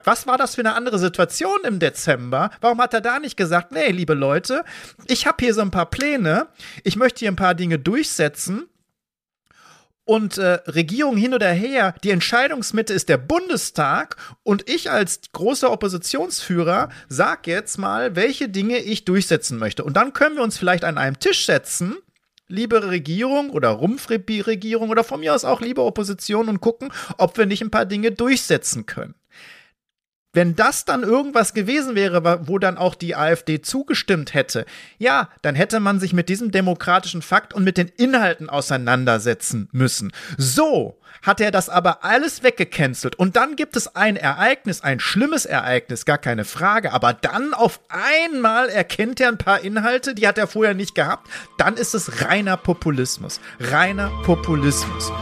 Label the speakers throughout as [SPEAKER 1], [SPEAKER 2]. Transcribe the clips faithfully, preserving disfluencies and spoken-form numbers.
[SPEAKER 1] Was war das für eine andere Situation im Dezember? Warum hat er da nicht gesagt, nee, liebe Leute, ich habe hier so ein paar Pläne, ich möchte hier ein paar Dinge durchsetzen und äh, Regierung hin oder her, die Entscheidungsmitte ist der Bundestag und ich als großer Oppositionsführer sag jetzt mal, welche Dinge ich durchsetzen möchte. Und dann können wir uns vielleicht an einem Tisch setzen, liebe Regierung oder Rumpfregierung oder von mir aus auch liebe Opposition und gucken, ob wir nicht ein paar Dinge durchsetzen können. Wenn das dann irgendwas gewesen wäre, wo dann auch die AfD zugestimmt hätte, ja, dann hätte man sich mit diesem demokratischen Fakt und mit den Inhalten auseinandersetzen müssen. So hat er das aber alles weggecancelt. Und dann gibt es ein Ereignis, ein schlimmes Ereignis, gar keine Frage. Aber dann auf einmal erkennt er ein paar Inhalte, die hat er vorher nicht gehabt. Dann ist es reiner Populismus. Reiner Populismus.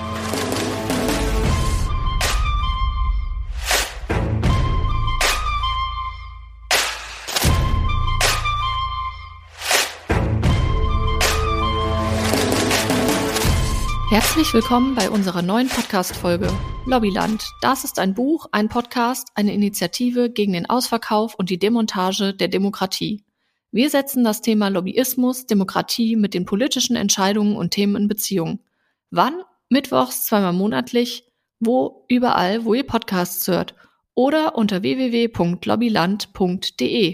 [SPEAKER 2] Herzlich willkommen bei unserer neuen Podcast-Folge Lobbyland. Das ist ein Buch, ein Podcast, eine Initiative gegen den Ausverkauf und die Demontage der Demokratie. Wir setzen das Thema Lobbyismus, Demokratie mit den politischen Entscheidungen und Themen in Beziehung. Wann? Mittwochs, zweimal monatlich. Wo? Überall, wo ihr Podcasts hört. Oder unter w w w punkt lobbyland punkt d e.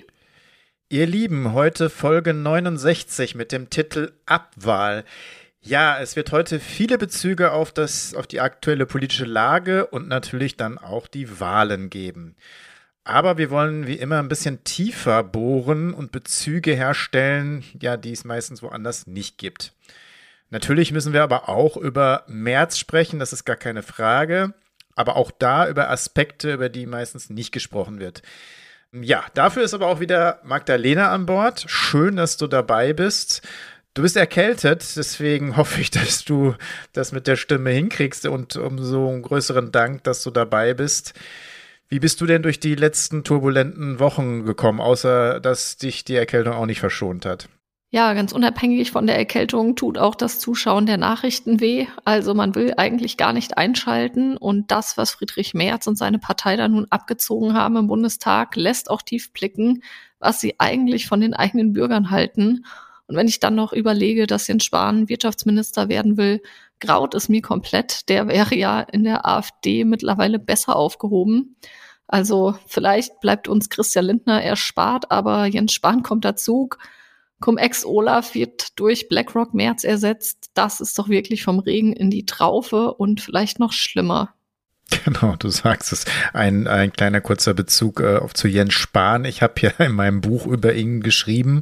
[SPEAKER 1] Ihr Lieben, heute Folge neunundsechzig mit dem Titel Abwahl. Ja, es wird heute viele Bezüge auf das, auf die aktuelle politische Lage und natürlich dann auch die Wahlen geben. Aber wir wollen wie immer ein bisschen tiefer bohren und Bezüge herstellen, ja, die es meistens woanders nicht gibt. Natürlich müssen wir aber auch über März sprechen, das ist gar keine Frage, aber auch da über Aspekte, über die meistens nicht gesprochen wird. Ja, dafür ist aber auch wieder Magdalena an Bord. Schön, dass du dabei bist. Du bist erkältet, deswegen hoffe ich, dass du das mit der Stimme hinkriegst und umso einen größeren Dank, dass du dabei bist. Wie bist du denn durch die letzten turbulenten Wochen gekommen, außer dass dich die Erkältung auch nicht verschont hat?
[SPEAKER 2] Ja, ganz unabhängig von der Erkältung tut auch das Zuschauen der Nachrichten weh. Also man will eigentlich gar nicht einschalten und das, was Friedrich Merz und seine Partei da nun abgezogen haben im Bundestag, lässt auch tief blicken, was sie eigentlich von den eigenen Bürgern halten. Und wenn ich dann noch überlege, dass Jens Spahn Wirtschaftsminister werden will, graut es mir komplett. Der wäre ja in der AfD mittlerweile besser aufgehoben. Also vielleicht bleibt uns Christian Lindner erspart, aber Jens Spahn kommt dazu. Cum-Ex-Olaf wird durch BlackRock Merz ersetzt. Das ist doch wirklich vom Regen in die Traufe und vielleicht noch schlimmer.
[SPEAKER 1] Genau, du sagst es. Ein, ein kleiner kurzer Bezug äh, auf zu Jens Spahn. Ich habe ja in meinem Buch über ihn geschrieben.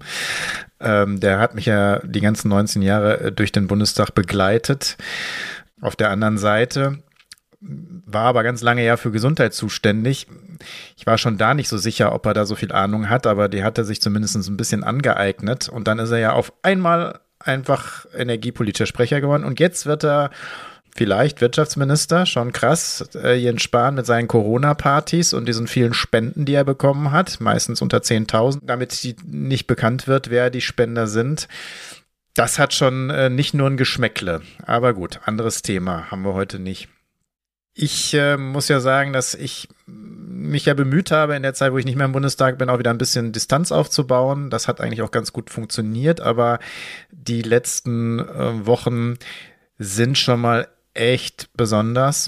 [SPEAKER 1] Ähm, der hat mich ja die ganzen neunzehn Jahre äh, durch den Bundestag begleitet. Auf der anderen Seite war aber ganz lange ja für Gesundheit zuständig. Ich war schon da nicht so sicher, ob er da so viel Ahnung hat, aber die hat er sich zumindest ein bisschen angeeignet. Und dann ist er ja auf einmal einfach energiepolitischer Sprecher geworden. Und jetzt wird er vielleicht Wirtschaftsminister, schon krass, äh, Jens Spahn mit seinen Corona-Partys und diesen vielen Spenden, die er bekommen hat, meistens unter zehntausend, damit die nicht bekannt wird, wer die Spender sind. Das hat schon äh, nicht nur ein Geschmäckle, aber gut, anderes Thema, haben wir heute nicht. Ich äh, muss ja sagen, dass ich mich ja bemüht habe, in der Zeit, wo ich nicht mehr im Bundestag bin, auch wieder ein bisschen Distanz aufzubauen. Das hat eigentlich auch ganz gut funktioniert, aber die letzten äh, Wochen sind schon mal echt besonders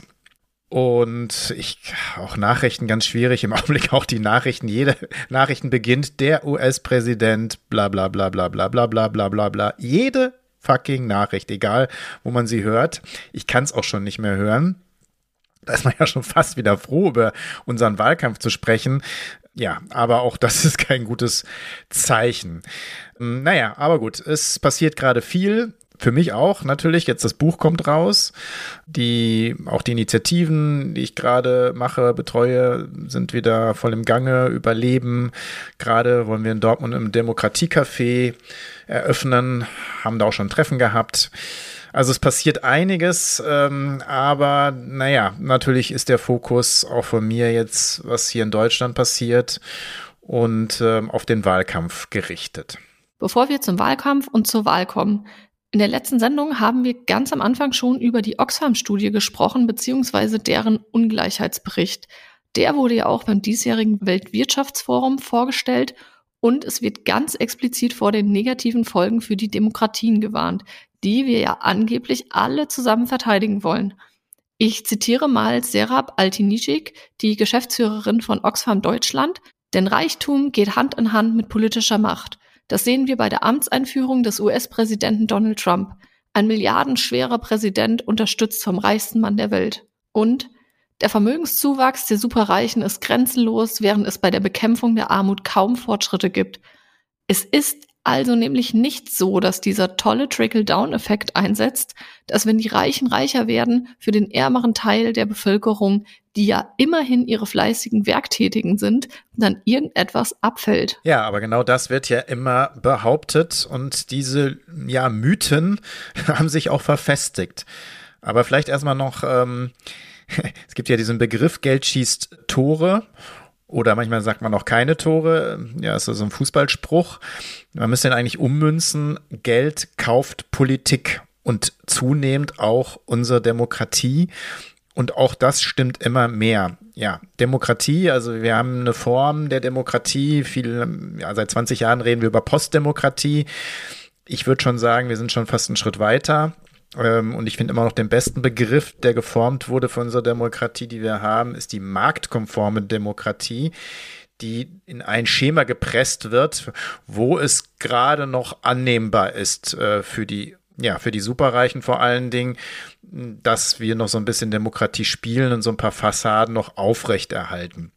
[SPEAKER 1] und ich auch Nachrichten ganz schwierig, im Augenblick auch die Nachrichten, jede Nachrichten beginnt, der U S-Präsident, bla bla bla bla bla bla bla bla bla bla, jede fucking Nachricht, egal wo man sie hört, ich kann es auch schon nicht mehr hören, da ist man ja schon fast wieder froh, über unseren Wahlkampf zu sprechen, ja, aber auch das ist kein gutes Zeichen. Naja, aber gut, es passiert gerade viel. Für mich auch natürlich, jetzt das Buch kommt raus, die auch die Initiativen, die ich gerade mache, betreue, sind wieder voll im Gange, überleben. Gerade wollen wir in Dortmund im Demokratiecafé eröffnen, haben da auch schon ein Treffen gehabt. Also es passiert einiges, ähm, aber naja, natürlich ist der Fokus auch von mir jetzt, was hier in Deutschland passiert und ähm, auf den Wahlkampf gerichtet.
[SPEAKER 2] Bevor wir zum Wahlkampf und zur Wahl kommen, in der letzten Sendung haben wir ganz am Anfang schon über die Oxfam-Studie gesprochen, beziehungsweise deren Ungleichheitsbericht. Der wurde ja auch beim diesjährigen Weltwirtschaftsforum vorgestellt und es wird ganz explizit vor den negativen Folgen für die Demokratien gewarnt, die wir ja angeblich alle zusammen verteidigen wollen. Ich zitiere mal Serap Altinicic, die Geschäftsführerin von Oxfam Deutschland, denn Reichtum geht Hand in Hand mit politischer Macht. Das sehen wir bei der Amtseinführung des U S-Präsidenten Donald Trump. Ein milliardenschwerer Präsident unterstützt vom reichsten Mann der Welt. Und der Vermögenszuwachs der Superreichen ist grenzenlos, während es bei der Bekämpfung der Armut kaum Fortschritte gibt. Es ist also nämlich nicht so, dass dieser tolle Trickle-Down-Effekt einsetzt, dass wenn die Reichen reicher werden, für den ärmeren Teil der Bevölkerung, die ja immerhin ihre fleißigen Werktätigen sind, dann irgendetwas abfällt.
[SPEAKER 1] Ja, aber genau das wird ja immer behauptet und diese ja, Mythen haben sich auch verfestigt. Aber vielleicht erstmal noch, ähm, es gibt ja diesen Begriff, Geld schießt Tore. Oder manchmal sagt man auch keine Tore. Ja, ist so ein Fußballspruch. Man müsste ihn eigentlich ummünzen. Geld kauft Politik und zunehmend auch unsere Demokratie. Und auch das stimmt immer mehr. Ja, Demokratie, also wir haben eine Form der Demokratie. Viel, ja, seit zwanzig Jahren reden wir über Postdemokratie. Ich würde schon sagen, wir sind schon fast einen Schritt weiter. Und ich finde immer noch den besten Begriff, der geformt wurde für unsere Demokratie, die wir haben, ist die marktkonforme Demokratie, die in ein Schema gepresst wird, wo es gerade noch annehmbar ist äh, für die, ja, für die Superreichen vor allen Dingen, dass wir noch so ein bisschen Demokratie spielen und so ein paar Fassaden noch aufrechterhalten.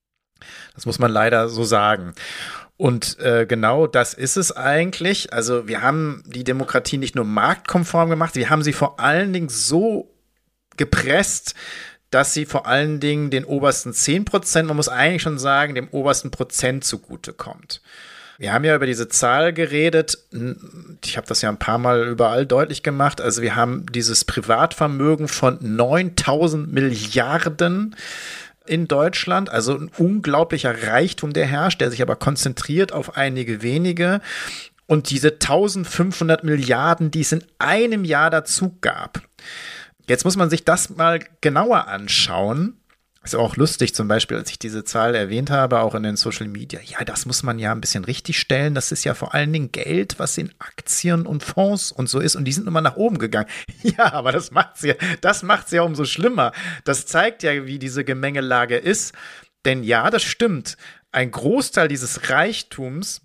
[SPEAKER 1] Das muss man leider so sagen. Und äh, genau das ist es eigentlich. Also wir haben die Demokratie nicht nur marktkonform gemacht, wir haben sie vor allen Dingen so gepresst, dass sie vor allen Dingen den obersten zehn Prozent, man muss eigentlich schon sagen, dem obersten Prozent zugutekommt. Wir haben ja über diese Zahl geredet, ich habe das ja ein paar Mal überall deutlich gemacht, also wir haben dieses Privatvermögen von neuntausend Milliarden in Deutschland, also ein unglaublicher Reichtum, der herrscht, der sich aber konzentriert auf einige wenige. Und diese eintausendfünfhundert Milliarden, die es in einem Jahr dazu gab. Jetzt muss man sich das mal genauer anschauen. Ist auch lustig, zum Beispiel, als ich diese Zahl erwähnt habe, auch in den Social Media. Ja, das muss man ja ein bisschen richtig stellen. Das ist ja vor allen Dingen Geld, was in Aktien und Fonds und so ist. Und die sind immer nach oben gegangen. Ja, aber das macht's ja, das macht's ja umso schlimmer. Das zeigt ja, wie diese Gemengelage ist. Denn ja, das stimmt. Ein Großteil dieses Reichtums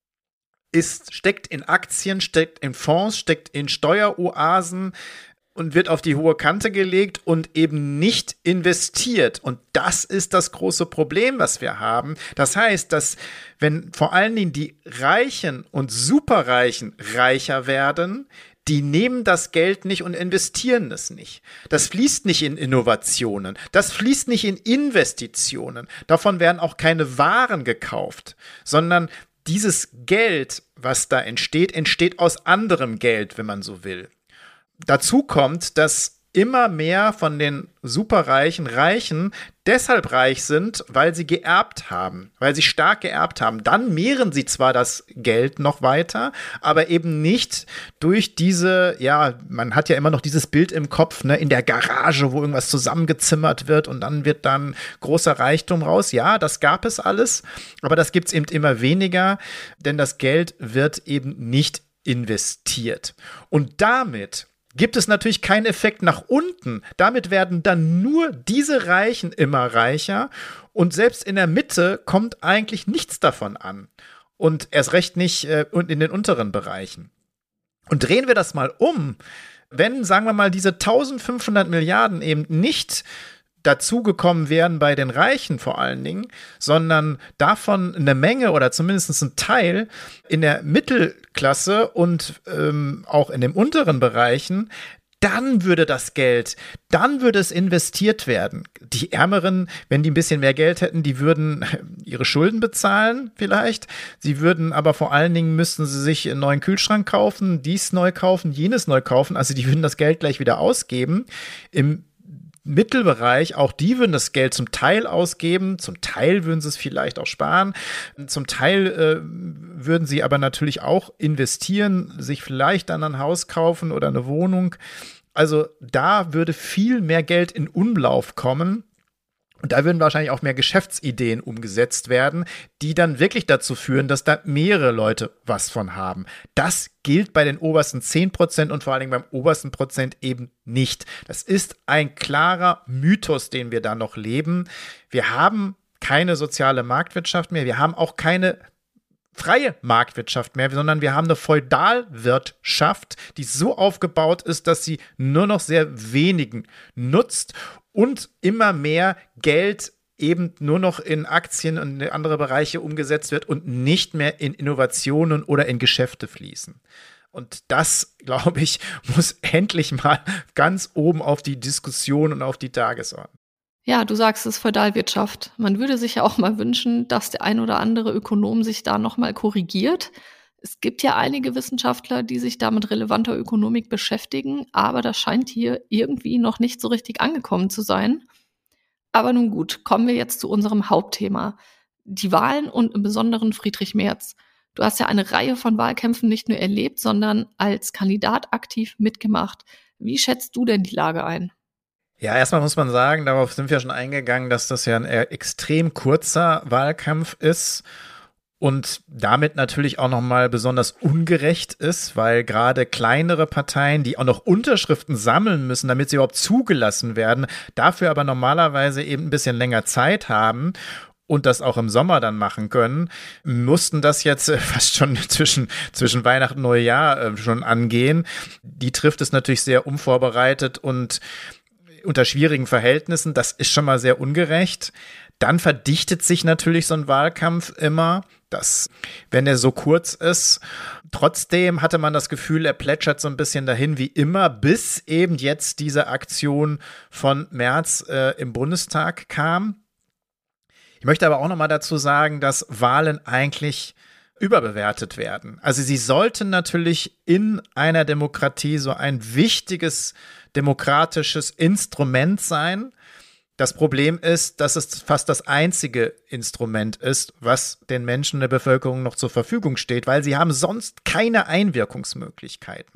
[SPEAKER 1] ist, steckt in Aktien, steckt in Fonds, steckt in Steueroasen, und wird auf die hohe Kante gelegt und eben nicht investiert. Und das ist das große Problem, was wir haben. Das heißt, dass wenn vor allen Dingen die Reichen und Superreichen reicher werden, die nehmen das Geld nicht und investieren es nicht. Das fließt nicht in Innovationen. Das fließt nicht in Investitionen. Davon werden auch keine Waren gekauft, sondern dieses Geld, was da entsteht, entsteht aus anderem Geld, wenn man so will. Dazu kommt, dass immer mehr von den superreichen Reichen deshalb reich sind, weil sie geerbt haben, weil sie stark geerbt haben. Dann mehren sie zwar das Geld noch weiter, aber eben nicht durch diese, ja, man hat ja immer noch dieses Bild im Kopf, ne, in der Garage, wo irgendwas zusammengezimmert wird und dann wird dann großer Reichtum raus. Ja, das gab es alles, aber das gibt's eben immer weniger, denn das Geld wird eben nicht investiert. Und damit gibt es natürlich keinen Effekt nach unten. Damit werden dann nur diese Reichen immer reicher und selbst in der Mitte kommt eigentlich nichts davon an. Und erst recht nicht äh, in den unteren Bereichen. Und drehen wir das mal um, wenn, sagen wir mal, diese eintausendfünfhundert Milliarden eben nicht dazugekommen wären bei den Reichen vor allen Dingen, sondern davon eine Menge oder zumindest ein Teil in der Mittelklasse und ähm, auch in den unteren Bereichen, dann würde das Geld, dann würde es investiert werden. Die Ärmeren, wenn die ein bisschen mehr Geld hätten, die würden ihre Schulden bezahlen vielleicht. Sie würden aber vor allen Dingen, müssten sie sich einen neuen Kühlschrank kaufen, dies neu kaufen, jenes neu kaufen. Also die würden das Geld gleich wieder ausgeben. Im Mittelbereich, auch die würden das Geld zum Teil ausgeben, zum Teil würden sie es vielleicht auch sparen, zum Teil äh, würden sie aber natürlich auch investieren, sich vielleicht dann ein Haus kaufen oder eine Wohnung. Also da würde viel mehr Geld in Umlauf kommen Und da würden wahrscheinlich auch mehr Geschäftsideen umgesetzt werden, die dann wirklich dazu führen, dass da mehrere Leute was von haben. Das gilt bei den obersten zehn Prozent und vor allen Dingen beim obersten Prozent eben nicht. Das ist ein klarer Mythos, den wir da noch leben. Wir haben keine soziale Marktwirtschaft mehr. Wir haben auch keine freie Marktwirtschaft mehr, sondern wir haben eine Feudalwirtschaft, die so aufgebaut ist, dass sie nur noch sehr wenigen nutzt und immer mehr Geld eben nur noch in Aktien und in andere Bereiche umgesetzt wird und nicht mehr in Innovationen oder in Geschäfte fließen. Und das, glaube ich, muss endlich mal ganz oben auf die Diskussion und auf die Tagesordnung.
[SPEAKER 2] Ja, du sagst es, Feudalwirtschaft. Man würde sich ja auch mal wünschen, dass der ein oder andere Ökonom sich da noch mal korrigiert. Es gibt ja einige Wissenschaftler, die sich da mit relevanter Ökonomik beschäftigen, aber das scheint hier irgendwie noch nicht so richtig angekommen zu sein. Aber nun gut, kommen wir jetzt zu unserem Hauptthema. Die Wahlen und im Besonderen Friedrich Merz. Du hast ja eine Reihe von Wahlkämpfen nicht nur erlebt, sondern als Kandidat aktiv mitgemacht. Wie schätzt du denn die Lage ein?
[SPEAKER 1] Ja, erstmal muss man sagen, darauf sind wir schon eingegangen, dass das ja ein eher extrem kurzer Wahlkampf ist und damit natürlich auch nochmal besonders ungerecht ist, weil gerade kleinere Parteien, die auch noch Unterschriften sammeln müssen, damit sie überhaupt zugelassen werden, dafür aber normalerweise eben ein bisschen länger Zeit haben und das auch im Sommer dann machen können, mussten das jetzt fast schon zwischen, zwischen Weihnachten und Neujahr schon angehen. Die trifft es natürlich sehr unvorbereitet und unter schwierigen Verhältnissen. Das ist schon mal sehr ungerecht. Dann verdichtet sich natürlich so ein Wahlkampf immer, dass, wenn er so kurz ist, trotzdem hatte man das Gefühl, er plätschert so ein bisschen dahin wie immer, bis eben jetzt diese Aktion von Merz äh, im Bundestag kam. Ich möchte aber auch noch mal dazu sagen, dass Wahlen eigentlich überbewertet werden. Also sie sollten natürlich in einer Demokratie so ein wichtiges demokratisches Instrument sein. Das Problem ist, dass es fast das einzige Instrument ist, was den Menschen der Bevölkerung noch zur Verfügung steht, weil sie haben sonst keine Einwirkungsmöglichkeiten.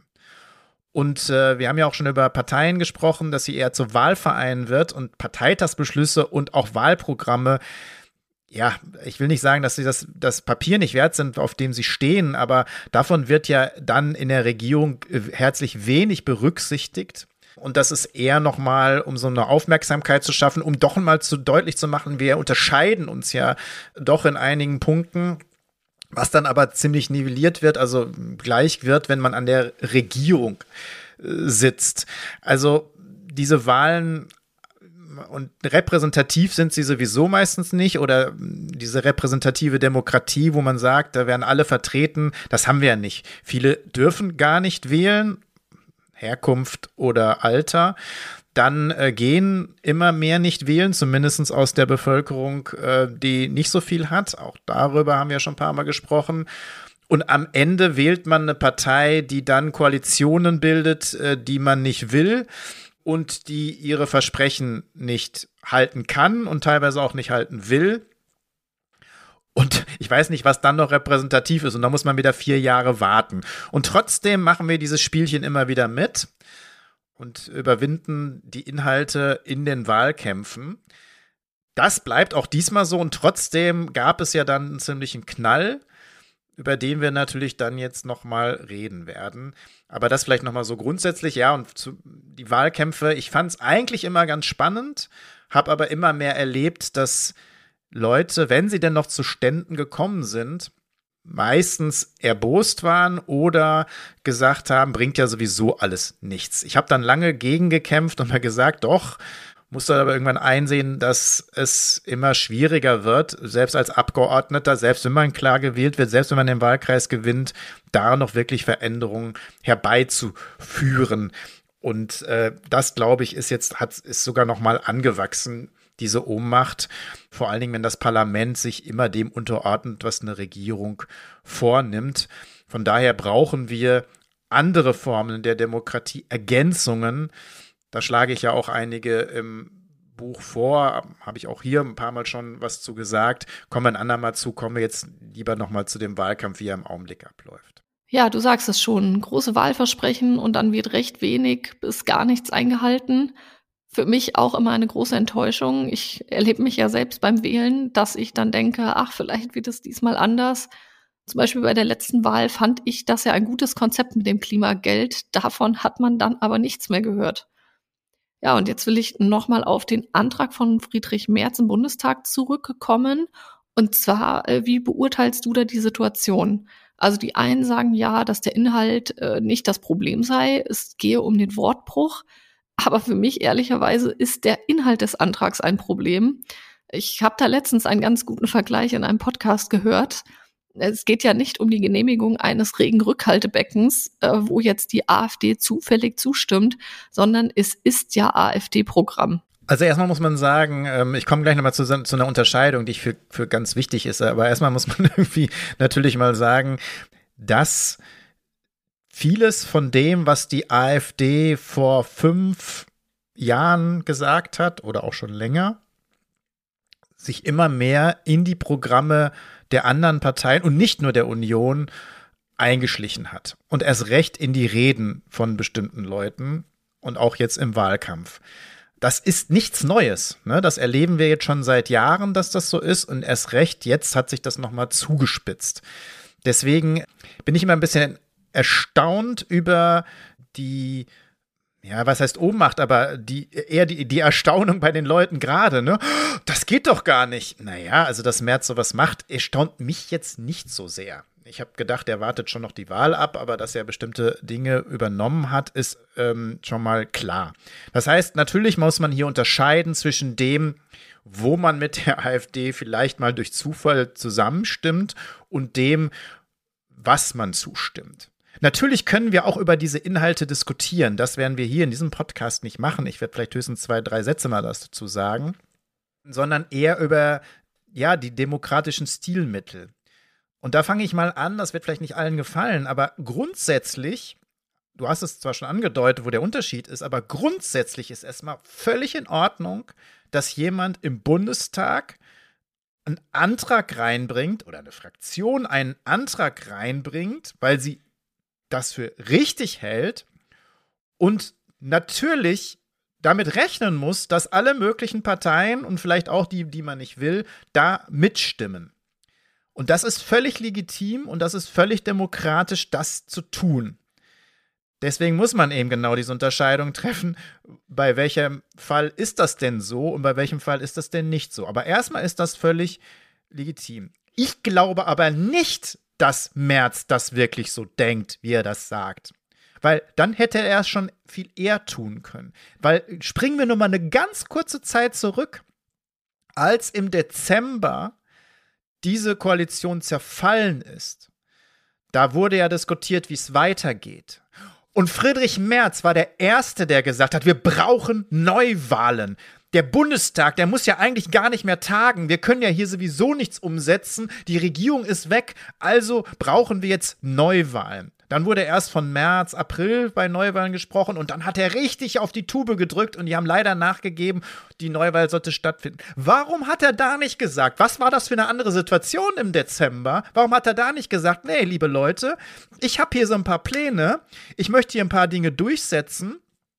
[SPEAKER 1] Und äh, wir haben ja auch schon über Parteien gesprochen, dass sie eher zu Wahlvereinen wird und Parteitagsbeschlüsse und auch Wahlprogramme. Ja, ich will nicht sagen, dass sie das, das Papier nicht wert sind, auf dem sie stehen, aber davon wird ja dann in der Regierung herzlich wenig berücksichtigt. Und das ist eher nochmal, um so eine Aufmerksamkeit zu schaffen, um doch mal zu deutlich zu machen, wir unterscheiden uns ja doch in einigen Punkten, was dann aber ziemlich nivelliert wird, also gleich wird, wenn man an der Regierung äh, sitzt. Also diese Wahlen und repräsentativ sind sie sowieso meistens nicht oder diese repräsentative Demokratie, wo man sagt, da werden alle vertreten, das haben wir ja nicht. Viele dürfen gar nicht wählen, Herkunft oder Alter. Dann äh, gehen immer mehr nicht wählen, zumindest aus der Bevölkerung, äh, die nicht so viel hat. Auch darüber haben wir schon ein paar Mal gesprochen. Und am Ende wählt man eine Partei, die dann Koalitionen bildet, äh, die man nicht will und die ihre Versprechen nicht halten kann und teilweise auch nicht halten will. Und ich weiß nicht, was dann noch repräsentativ ist. Und da muss man wieder vier Jahre warten. Und trotzdem machen wir dieses Spielchen immer wieder mit und überwinden die Inhalte in den Wahlkämpfen. Das bleibt auch diesmal so. Und trotzdem gab es ja dann einen ziemlichen Knall, über den wir natürlich dann jetzt noch mal reden werden. Aber das vielleicht noch mal so grundsätzlich. Ja, und zu, die Wahlkämpfe, ich fand es eigentlich immer ganz spannend, habe aber immer mehr erlebt, dass Leute, wenn sie denn noch zu Ständen gekommen sind, meistens erbost waren oder gesagt haben, bringt ja sowieso alles nichts. Ich habe dann lange gegen gekämpft und mal gesagt, doch, muss dann aber irgendwann einsehen, dass es immer schwieriger wird, selbst als Abgeordneter, selbst wenn man klar gewählt wird, selbst wenn man den Wahlkreis gewinnt, da noch wirklich Veränderungen herbeizuführen. Und äh, das, glaube ich, ist jetzt, hat, ist sogar noch mal angewachsen, diese Ohnmacht, vor allen Dingen, wenn das Parlament sich immer dem unterordnet, was eine Regierung vornimmt. Von daher brauchen wir andere Formen der Demokratie, Ergänzungen. Da schlage ich ja auch einige im Buch vor, habe ich auch hier ein paar Mal schon was zu gesagt. Kommen wir ein andermal zu, kommen wir jetzt lieber nochmal zu dem Wahlkampf, wie er im Augenblick abläuft.
[SPEAKER 2] Ja, du sagst es schon, große Wahlversprechen und dann wird recht wenig bis gar nichts eingehalten. Für mich auch immer eine große Enttäuschung. Ich erlebe mich ja selbst beim Wählen, dass ich dann denke, ach, vielleicht wird es diesmal anders. Zum Beispiel bei der letzten Wahl fand ich das ja ein gutes Konzept mit dem Klimageld. Davon hat man dann aber nichts mehr gehört. Ja, und jetzt will ich nochmal auf den Antrag von Friedrich Merz im Bundestag zurückkommen. Und zwar, äh, wie beurteilst du da die Situation? Also die einen sagen ja, dass der Inhalt äh, nicht das Problem sei. Es gehe um den Wortbruch. Aber für mich ehrlicherweise ist der Inhalt des Antrags ein Problem. Ich habe da letztens einen ganz guten Vergleich in einem Podcast gehört. Es geht ja nicht um die Genehmigung eines Regenrückhaltebeckens, äh, wo jetzt die AfD zufällig zustimmt, sondern es ist ja AfD-Programm.
[SPEAKER 1] Also erstmal muss man sagen, ähm, ich komme gleich nochmal zu, zu einer Unterscheidung, die ich für, für ganz wichtig ist, aber erstmal muss man irgendwie natürlich mal sagen, dass vieles von dem, was die AfD vor fünf Jahren gesagt hat oder auch schon länger, sich immer mehr in die Programme der anderen Parteien und nicht nur der Union eingeschlichen hat. Und erst recht in die Reden von bestimmten Leuten und auch jetzt im Wahlkampf. Das ist nichts Neues, ne? Das erleben wir jetzt schon seit Jahren, dass das so ist. Und erst recht, jetzt hat sich das nochmal zugespitzt. Deswegen bin ich immer ein bisschen erstaunt über die, ja, was heißt Ohnmacht, aber die, eher die, die Erstaunung bei den Leuten gerade, ne? Das geht doch gar nicht. Naja, also dass Merz sowas macht, erstaunt mich jetzt nicht so sehr. Ich habe gedacht, er wartet schon noch die Wahl ab, aber dass er bestimmte Dinge übernommen hat, ist ähm, schon mal klar. Das heißt, natürlich muss man hier unterscheiden zwischen dem, wo man mit der AfD vielleicht mal durch Zufall zusammenstimmt und dem, was man zustimmt. Natürlich können wir auch über diese Inhalte diskutieren. Das werden wir hier in diesem Podcast nicht machen. Ich werde vielleicht höchstens zwei, drei Sätze mal dazu sagen, sondern eher über, ja, die demokratischen Stilmittel. Und da fange ich mal an, das wird vielleicht nicht allen gefallen, aber grundsätzlich, du hast es zwar schon angedeutet, wo der Unterschied ist, aber grundsätzlich ist erstmal völlig in Ordnung, dass jemand im Bundestag einen Antrag reinbringt oder eine Fraktion einen Antrag reinbringt, weil sie das für richtig hält und natürlich damit rechnen muss, dass alle möglichen Parteien und vielleicht auch die, die man nicht will, da mitstimmen. Und das ist völlig legitim und das ist völlig demokratisch, das zu tun. Deswegen muss man eben genau diese Unterscheidung treffen, bei welchem Fall ist das denn so und bei welchem Fall ist das denn nicht so. Aber erstmal ist das völlig legitim. Ich glaube aber nicht, dass Merz das wirklich so denkt, wie er das sagt. Weil dann hätte er es schon viel eher tun können. Weil springen wir nur mal eine ganz kurze Zeit zurück, als im Dezember diese Koalition zerfallen ist. Da wurde ja diskutiert, wie es weitergeht. Und Friedrich Merz war der Erste, der gesagt hat, wir brauchen Neuwahlen. Der Bundestag, der muss ja eigentlich gar nicht mehr tagen. Wir können ja hier sowieso nichts umsetzen. Die Regierung ist weg, also brauchen wir jetzt Neuwahlen. Dann wurde erst von März, April bei Neuwahlen gesprochen und dann hat er richtig auf die Tube gedrückt und die haben leider nachgegeben, die Neuwahl sollte stattfinden. Warum hat er da nicht gesagt? Was war das für eine andere Situation im Dezember? Warum hat er da nicht gesagt, nee, liebe Leute, ich habe hier so ein paar Pläne, ich möchte hier ein paar Dinge durchsetzen.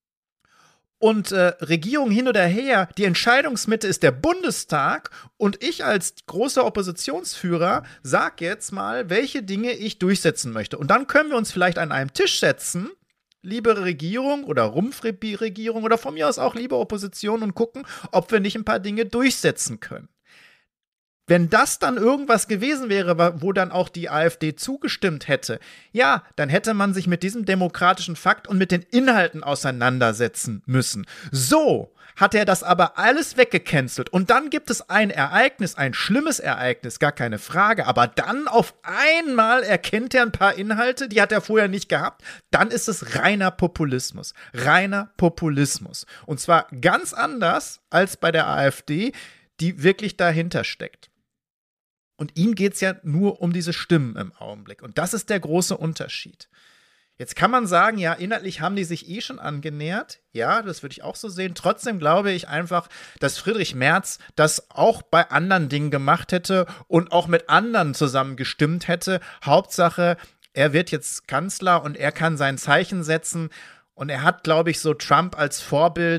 [SPEAKER 1] Und äh, Regierung hin oder her, die Entscheidungsmitte ist der Bundestag und ich als großer Oppositionsführer sag jetzt mal, welche Dinge ich durchsetzen möchte. Und dann können wir uns vielleicht an einem Tisch setzen, liebe Regierung oder Rumpfregierung oder von mir aus auch liebe Opposition und gucken, ob wir nicht ein paar Dinge durchsetzen können. Wenn das dann irgendwas gewesen wäre, wo dann auch die AfD zugestimmt hätte, ja, dann hätte man sich mit diesem demokratischen Fakt und mit den Inhalten auseinandersetzen müssen. So hat er das aber alles weggecancelt. Und dann gibt es ein Ereignis, ein schlimmes Ereignis, gar keine Frage. Aber dann auf einmal erkennt er ein paar Inhalte, die hat er vorher nicht gehabt. Dann ist es reiner Populismus. Reiner Populismus. Und zwar ganz anders als bei der AfD, die wirklich dahinter steckt. Und ihm geht es ja nur um diese Stimmen im Augenblick. Und das ist der große Unterschied. Jetzt kann man sagen, ja, inhaltlich haben die sich eh schon angenähert. Ja, das würde ich auch so sehen. Trotzdem glaube ich einfach, dass Friedrich Merz das auch bei anderen Dingen gemacht hätte und auch mit anderen zusammen gestimmt hätte. Hauptsache, er wird jetzt Kanzler und er kann sein Zeichen setzen. Und er hat, glaube ich, so Trump als Vorbild.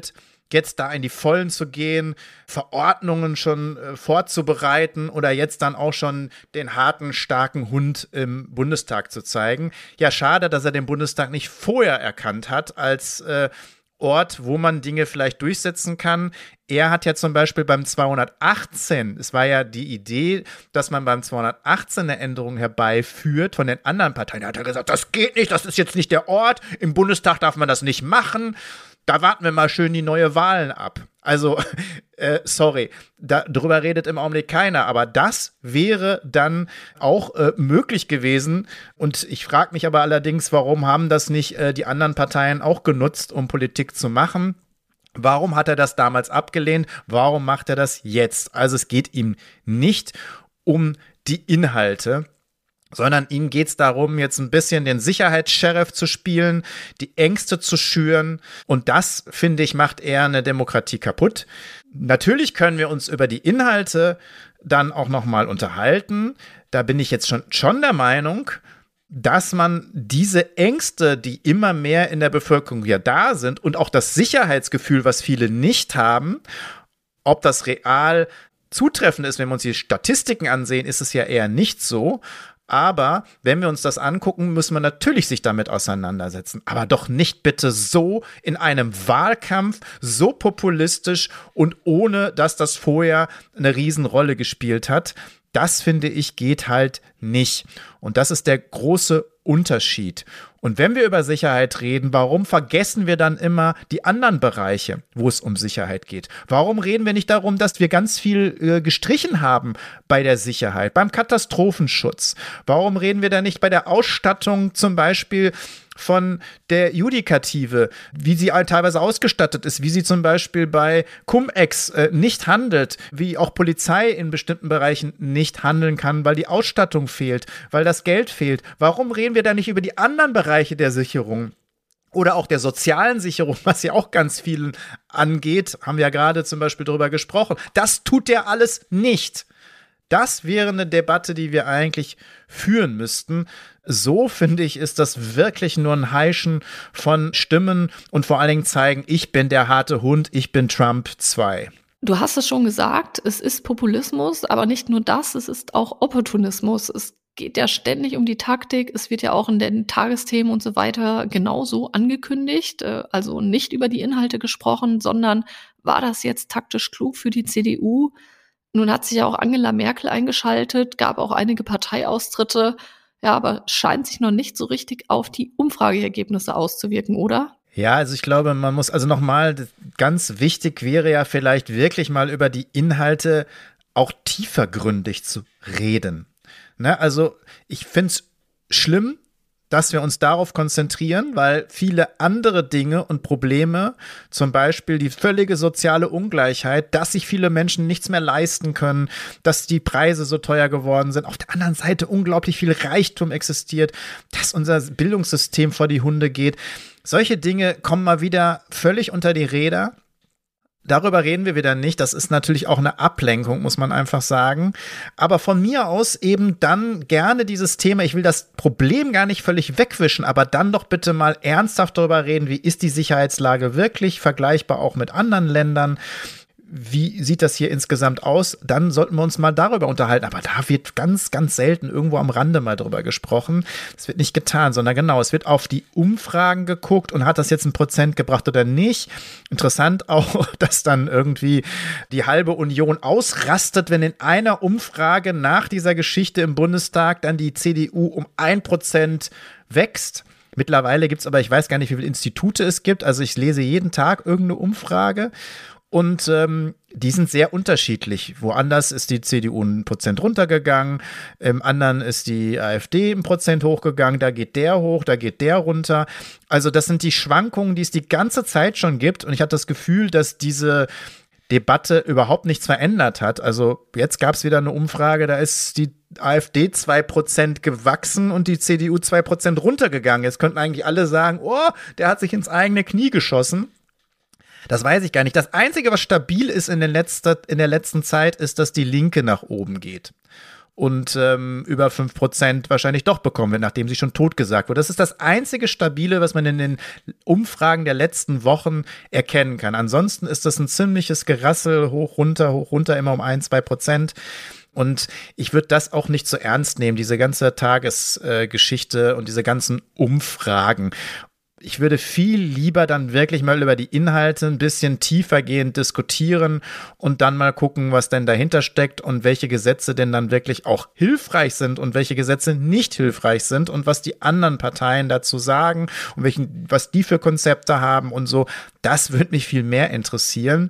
[SPEAKER 1] jetzt da in die Vollen zu gehen, Verordnungen schon äh, vorzubereiten oder jetzt dann auch schon den harten, starken Hund im Bundestag zu zeigen. Ja, schade, dass er den Bundestag nicht vorher erkannt hat als äh, Ort, wo man Dinge vielleicht durchsetzen kann. Er hat ja zum Beispiel beim zweihundertachtzehn, es war ja die Idee, dass man beim zweihundertachtzehn eine Änderung herbeiführt von den anderen Parteien. Da hat er gesagt, das geht nicht, das ist jetzt nicht der Ort, im Bundestag darf man das nicht machen. Da warten wir mal schön die neue Wahlen ab. Also, äh, sorry, da, darüber redet im Augenblick keiner, aber das wäre dann auch äh, möglich gewesen. Und ich frage mich aber allerdings, warum haben das nicht äh, die anderen Parteien auch genutzt, um Politik zu machen? Warum hat er das damals abgelehnt? Warum macht er das jetzt? Also es geht ihm nicht um die Inhalte, sondern ihm geht es darum, jetzt ein bisschen den Sicherheitsheriff zu spielen, die Ängste zu schüren. Und das, finde ich, macht eher eine Demokratie kaputt. Natürlich können wir uns über die Inhalte dann auch noch mal unterhalten. Da bin ich jetzt schon, schon der Meinung, dass man diese Ängste, die immer mehr in der Bevölkerung ja da sind und auch das Sicherheitsgefühl, was viele nicht haben, ob das real zutreffend ist, wenn wir uns die Statistiken ansehen, ist es ja eher nicht so. Aber wenn wir uns das angucken, müssen wir natürlich sich damit auseinandersetzen. Aber doch nicht bitte so in einem Wahlkampf, so populistisch und ohne, dass das vorher eine Riesenrolle gespielt hat. Das, finde ich, geht halt nicht. Und das ist der große Unterschied. Und wenn wir über Sicherheit reden, warum vergessen wir dann immer die anderen Bereiche, wo es um Sicherheit geht? Warum reden wir nicht darum, dass wir ganz viel äh, gestrichen haben bei der Sicherheit, beim Katastrophenschutz? Warum reden wir da nicht bei der Ausstattung zum Beispiel von der Judikative, wie sie teilweise ausgestattet ist, wie sie zum Beispiel bei Cum-Ex äh, nicht handelt, wie auch Polizei in bestimmten Bereichen nicht handeln kann, weil die Ausstattung fehlt, weil das Geld fehlt. Warum reden wir da nicht über die anderen Bereiche der Sicherung? Oder auch der sozialen Sicherung, was ja auch ganz vielen angeht, haben wir ja gerade zum Beispiel drüber gesprochen. Das tut der alles nicht. Das wäre eine Debatte, die wir eigentlich führen müssten. So, finde ich, ist das wirklich nur ein Heischen von Stimmen und vor allen Dingen zeigen, ich bin der harte Hund, ich bin Trump zwei.
[SPEAKER 2] Du hast es schon gesagt, es ist Populismus, aber nicht nur das, es ist auch Opportunismus. Es geht ja ständig um die Taktik, es wird ja auch in den Tagesthemen und so weiter genauso angekündigt, also nicht über die Inhalte gesprochen, sondern war das jetzt taktisch klug für die C D U? Nun hat sich ja auch Angela Merkel eingeschaltet, gab auch einige Parteiaustritte, ja, aber scheint sich noch nicht so richtig auf die Umfrageergebnisse auszuwirken, oder?
[SPEAKER 1] Ja, also ich glaube, man muss, also nochmal, ganz wichtig wäre ja vielleicht wirklich mal über die Inhalte auch tiefergründig zu reden. Ne? Also ich finde es schlimm, dass wir uns darauf konzentrieren, weil viele andere Dinge und Probleme, zum Beispiel die völlige soziale Ungleichheit, dass sich viele Menschen nichts mehr leisten können, dass die Preise so teuer geworden sind, auf der anderen Seite unglaublich viel Reichtum existiert, dass unser Bildungssystem vor die Hunde geht. Solche Dinge kommen mal wieder völlig unter die Räder. Darüber reden wir wieder nicht. Das ist natürlich auch eine Ablenkung, muss man einfach sagen. Aber von mir aus eben dann gerne dieses Thema, ich will das Problem gar nicht völlig wegwischen, aber dann doch bitte mal ernsthaft darüber reden, wie ist die Sicherheitslage wirklich vergleichbar auch mit anderen Ländern? Wie sieht das hier insgesamt aus? Dann sollten wir uns mal darüber unterhalten. Aber da wird ganz, ganz selten irgendwo am Rande mal drüber gesprochen. Es wird nicht getan, sondern genau, es wird auf die Umfragen geguckt und hat das jetzt ein Prozent gebracht oder nicht. Interessant auch, dass dann irgendwie die halbe Union ausrastet, wenn in einer Umfrage nach dieser Geschichte im Bundestag dann die C D U um ein Prozent wächst. Mittlerweile gibt es aber, ich weiß gar nicht, wie viele Institute es gibt. Also ich lese jeden Tag irgendeine Umfrage. Und ähm, die sind sehr unterschiedlich. Woanders ist die C D U ein Prozent runtergegangen, im anderen ist die AfD ein Prozent hochgegangen, da geht der hoch, da geht der runter. Also das sind die Schwankungen, die es die ganze Zeit schon gibt. Und ich hatte das Gefühl, dass diese Debatte überhaupt nichts verändert hat. Also jetzt gab es wieder eine Umfrage, da ist die AfD zwei Prozent gewachsen und die C D U zwei Prozent runtergegangen. Jetzt könnten eigentlich alle sagen, oh, der hat sich ins eigene Knie geschossen. Das weiß ich gar nicht. Das Einzige, was stabil ist in, den letzter, in der letzten Zeit, ist, dass die Linke nach oben geht. und ähm, über fünf Prozent wahrscheinlich doch bekommen wird, nachdem sie schon totgesagt wurde. Das ist das einzige Stabile, was man in den Umfragen der letzten Wochen erkennen kann. Ansonsten ist das ein ziemliches Gerassel, hoch, runter, hoch, runter, immer um ein, zwei Prozent. Und ich würde das auch nicht so ernst nehmen, diese ganze Tagesgeschichte äh, und diese ganzen Umfragen. Ich würde viel lieber dann wirklich mal über die Inhalte ein bisschen tiefergehend diskutieren und dann mal gucken, was denn dahinter steckt und welche Gesetze denn dann wirklich auch hilfreich sind und welche Gesetze nicht hilfreich sind und was die anderen Parteien dazu sagen und welchen, was die für Konzepte haben und so. Das würde mich viel mehr interessieren.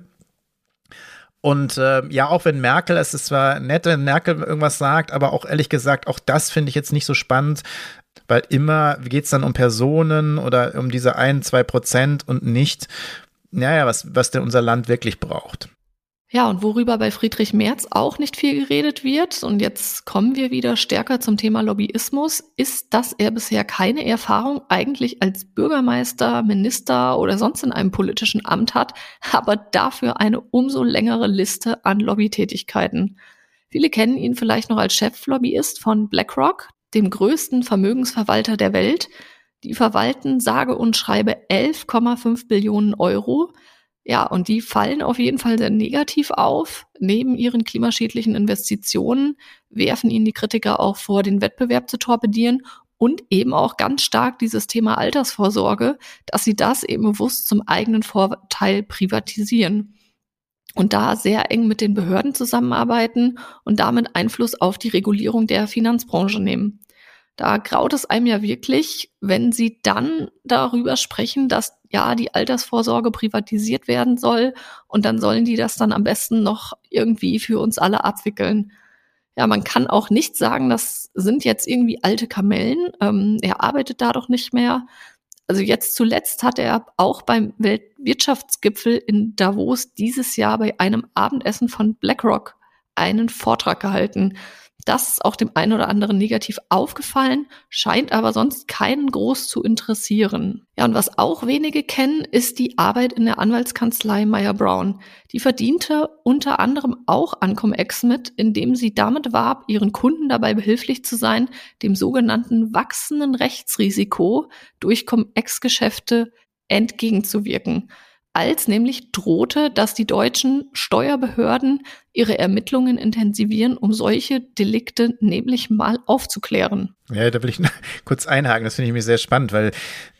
[SPEAKER 1] Und äh, ja, auch wenn Merkel, es ist zwar nett, wenn Merkel irgendwas sagt, aber auch ehrlich gesagt, auch das finde ich jetzt nicht so spannend, weil immer geht es dann um Personen oder um diese ein, zwei Prozent und nicht, naja, was, was denn unser Land wirklich braucht.
[SPEAKER 2] Ja, und worüber bei Friedrich Merz auch nicht viel geredet wird, und jetzt kommen wir wieder stärker zum Thema Lobbyismus, ist, dass er bisher keine Erfahrung eigentlich als Bürgermeister, Minister oder sonst in einem politischen Amt hat, aber dafür eine umso längere Liste an Lobbytätigkeiten. Viele kennen ihn vielleicht noch als Cheflobbyist von BlackRock, dem größten Vermögensverwalter der Welt. Die verwalten sage und schreibe elf Komma fünf Billionen Euro. Ja, und die fallen auf jeden Fall sehr negativ auf. Neben ihren klimaschädlichen Investitionen werfen ihnen die Kritiker auch vor, den Wettbewerb zu torpedieren und eben auch ganz stark dieses Thema Altersvorsorge, dass sie das eben bewusst zum eigenen Vorteil privatisieren und da sehr eng mit den Behörden zusammenarbeiten und damit Einfluss auf die Regulierung der Finanzbranche nehmen. Da graut es einem ja wirklich, wenn sie dann darüber sprechen, dass ja die Altersvorsorge privatisiert werden soll und dann sollen die das dann am besten noch irgendwie für uns alle abwickeln. Ja, man kann auch nicht sagen, das sind jetzt irgendwie alte Kamellen. Ähm, er arbeitet da doch nicht mehr. Also jetzt zuletzt hat er auch beim Weltwirtschaftsgipfel in Davos dieses Jahr bei einem Abendessen von BlackRock einen Vortrag gehalten. Das ist auch dem einen oder anderen negativ aufgefallen, scheint aber sonst keinen groß zu interessieren. Ja, und was auch wenige kennen, ist die Arbeit in der Anwaltskanzlei Meyer Brown. Die verdiente unter anderem auch an Cum-Ex mit, indem sie damit warb, ihren Kunden dabei behilflich zu sein, dem sogenannten wachsenden Rechtsrisiko durch Cum-Ex-Geschäfte entgegenzuwirken. Als nämlich drohte, dass die deutschen Steuerbehörden ihre Ermittlungen intensivieren, um solche Delikte nämlich mal aufzuklären.
[SPEAKER 1] Ja, da will ich kurz einhaken, das finde ich nämlich sehr spannend, weil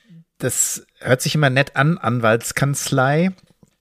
[SPEAKER 1] das hört sich immer nett an, Anwaltskanzlei.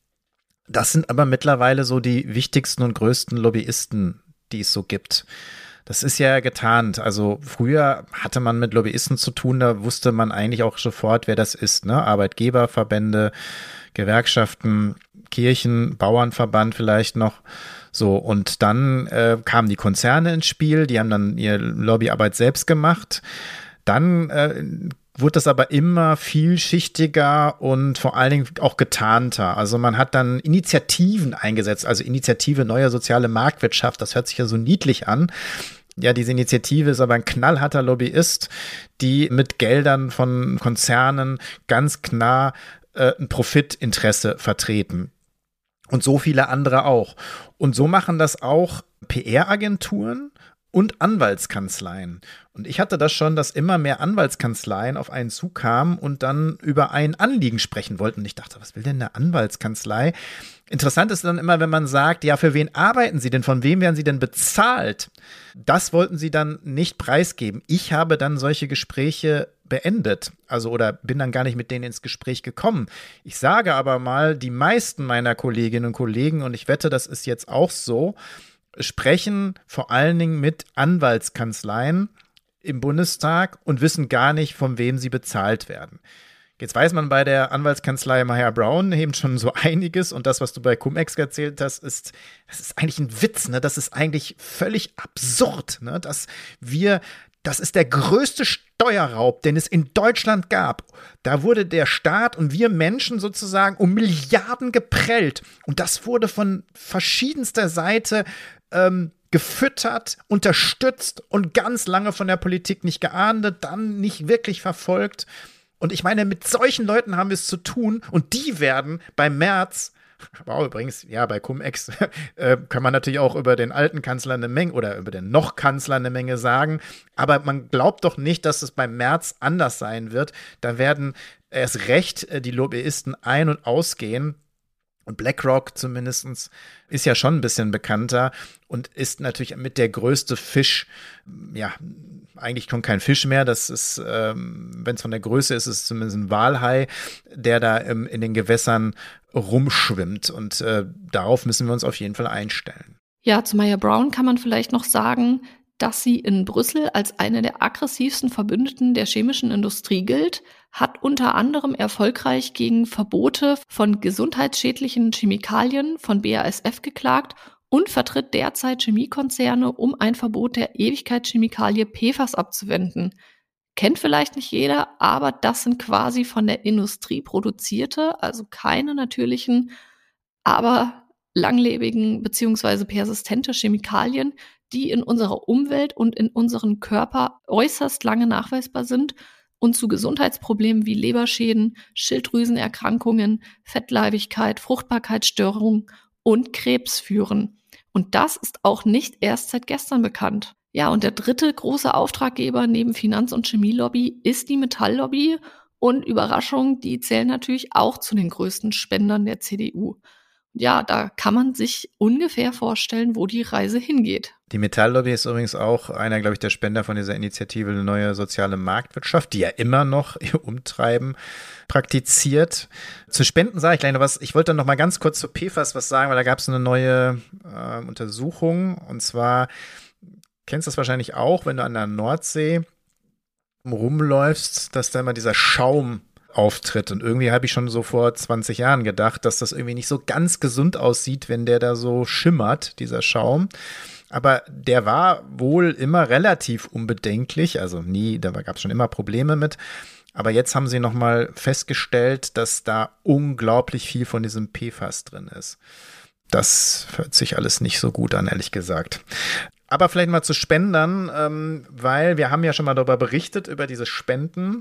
[SPEAKER 1] Das sind aber mittlerweile so die wichtigsten und größten Lobbyisten, die es so gibt. Das ist ja getarnt. Also früher hatte man mit Lobbyisten zu tun, da wusste man eigentlich auch sofort, wer das ist, ne? Arbeitgeberverbände, Gewerkschaften, Kirchen, Bauernverband vielleicht noch. So, und dann äh, kamen die Konzerne ins Spiel, die haben dann ihre Lobbyarbeit selbst gemacht. Dann äh, wurde das aber immer vielschichtiger und vor allen Dingen auch getarnter. Also man hat dann Initiativen eingesetzt, also Initiative Neue Soziale Marktwirtschaft, das hört sich ja so niedlich an. Ja, diese Initiative ist aber ein knallharter Lobbyist, die mit Geldern von Konzernen ganz klar äh, ein Profitinteresse vertreten. Und so viele andere auch. Und so machen das auch P R-Agenturen und Anwaltskanzleien. Und ich hatte das schon, dass immer mehr Anwaltskanzleien auf einen zukamen und dann über ein Anliegen sprechen wollten. Und ich dachte, was will denn eine Anwaltskanzlei? Interessant ist dann immer, wenn man sagt, ja, für wen arbeiten Sie denn? Von wem werden Sie denn bezahlt? Das wollten sie dann nicht preisgeben. Ich habe dann solche Gespräche beendet, also oder bin dann gar nicht mit denen ins Gespräch gekommen. Ich sage aber mal, die meisten meiner Kolleginnen und Kollegen, und ich wette, das ist jetzt auch so, sprechen vor allen Dingen mit Anwaltskanzleien im Bundestag und wissen gar nicht, von wem sie bezahlt werden. Jetzt weiß man bei der Anwaltskanzlei Meyer Brown eben schon so einiges, und das, was du bei Cum-Ex erzählt hast, ist, das ist eigentlich ein Witz, ne? Das ist eigentlich völlig absurd, ne? Dass wir, das ist der größte Steuerraub, den es in Deutschland gab. Da wurde der Staat und wir Menschen sozusagen um Milliarden geprellt, und das wurde von verschiedenster Seite ähm, gefüttert, unterstützt und ganz lange von der Politik nicht geahndet, dann nicht wirklich verfolgt. Und ich meine, mit solchen Leuten haben wir es zu tun, und die werden bei Merz Wow, übrigens, ja, bei Cum-Ex äh, kann man natürlich auch über den alten Kanzler eine Menge oder über den noch Kanzler eine Menge sagen, aber man glaubt doch nicht, dass es beim Merz anders sein wird. Da werden erst recht äh, die Lobbyisten ein- und ausgehen. Und BlackRock zumindest ist ja schon ein bisschen bekannter und ist natürlich mit der größte Fisch, ja, eigentlich schon kein Fisch mehr, das ist, ähm, wenn es von der Größe ist, ist es zumindest ein Walhai, der da ähm, in den Gewässern rumschwimmt und äh, darauf müssen wir uns auf jeden Fall einstellen.
[SPEAKER 2] Ja, zu Maya Brown kann man vielleicht noch sagen, dass sie in Brüssel als eine der aggressivsten Verbündeten der chemischen Industrie gilt, hat unter anderem erfolgreich gegen Verbote von gesundheitsschädlichen Chemikalien von B A S F geklagt und vertritt derzeit Chemiekonzerne, um ein Verbot der Ewigkeitschemikalie P F A S abzuwenden. Kennt vielleicht nicht jeder, aber das sind quasi von der Industrie produzierte, also keine natürlichen, aber langlebigen bzw. persistente Chemikalien, die in unserer Umwelt und in unserem Körper äußerst lange nachweisbar sind und zu Gesundheitsproblemen wie Leberschäden, Schilddrüsenerkrankungen, Fettleibigkeit, Fruchtbarkeitsstörungen und Krebs führen. Und das ist auch nicht erst seit gestern bekannt. Ja, und der dritte große Auftraggeber neben Finanz- und Chemielobby ist die Metalllobby. Und Überraschung, die zählen natürlich auch zu den größten Spendern der C D U. Ja, da kann man sich ungefähr vorstellen, wo die Reise hingeht.
[SPEAKER 1] Die Metalllobby ist übrigens auch einer, glaube ich, der Spender von dieser Initiative Eine neue soziale Marktwirtschaft, die ja immer noch ihr Umtreiben praktiziert. Zu Spenden sage ich gleich noch was. Ich wollte noch mal ganz kurz zu P F A S was sagen, weil da gab es eine neue äh, Untersuchung. Und zwar, kennst du das wahrscheinlich auch, wenn du an der Nordsee rumläufst, dass da immer dieser Schaum auftritt. Und irgendwie habe ich schon so vor zwanzig Jahren gedacht, dass das irgendwie nicht so ganz gesund aussieht, wenn der da so schimmert, dieser Schaum. Aber der war wohl immer relativ unbedenklich, also nie, da gab es schon immer Probleme mit. Aber jetzt haben sie nochmal festgestellt, dass da unglaublich viel von diesem P F A S drin ist. Das hört sich alles nicht so gut an, ehrlich gesagt. Aber vielleicht mal zu Spendern, ähm, weil wir haben ja schon mal darüber berichtet, über diese Spenden